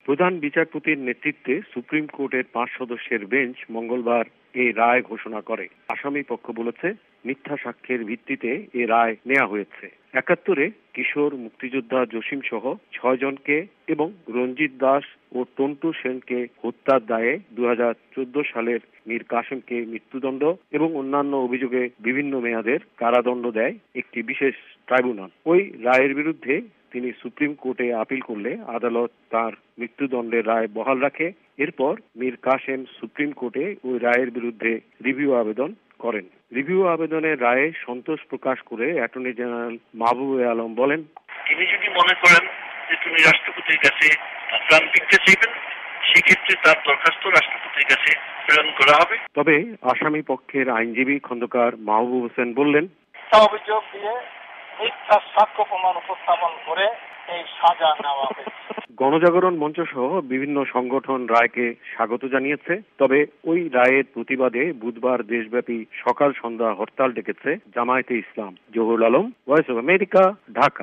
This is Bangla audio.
প্রধান বিচারপতির নেতৃত্বে সুপ্রিম কোর্টের 5 সদস্যের বেঞ্চ মঙ্গলবার এই রায় ঘোষণা করে। আসামি পক্ষ বলেছে, মিথ্যা সাক্ষ্যের ভিত্তিতে এ রায় নেওয়া হয়েছে। 71-এ কিশোর মুক্তিযোদ্ধা জসিম সহ 6 জনকে এবং রঞ্জিত দাস ও টন্টু সেনকে হত্যার দায়ে 2014 সালের মীর কাসেমকে মৃত্যুদণ্ড এবং অন্যান্য অভিযোগে বিভিন্ন মেয়াদের কারাদণ্ড দেয় একটি বিশেষ ট্রাইব্যুনাল। ওই রায়ের বিরুদ্ধে তিনি সুপ্রিম কোর্টে আপিল করলে আদালত তার মৃত্যুদণ্ডের রায় বহাল রাখে। এরপর মীর কাসেম সুপ্রিম কোর্টে ওই রায়ের বিরুদ্ধে রিভিউ আবেদন করেন। রিভিউ আবেদনের রায়ে সন্তোষ প্রকাশ করে অ্যাটর্নি জেনারেল মাহবুব আলম বলেন, তিনি যদি মনে করেন যে তিনি রাষ্ট্রপতির কাছে প্রাণ ভিক্ষা চাইবেন, সেক্ষেত্রে তার দরখাস্ত রাষ্ট্রপতির কাছে প্রেরণ করা হবে। তবে আসামি পক্ষের আইনজীবী খন্দকার মাহবুব হোসেন বললেন, অভিযোগ দিয়ে মিথ্যা সাক্ষ্য প্রমাণ উপস্থাপন করে এই সাজা নেওয়া হয়েছে। গণজাগরণ মঞ্চ সহ বিভিন্ন সংগঠন রায়কে স্বাগত জানিয়েছে। তবে ওই রায়ের প্রতিবাদে বুধবার দেশব্যাপী সকাল সন্ধ্যা হরতাল ডেকেছে Jamaat-e Islam. Zahurul Alam, Voice of America, Dhaka.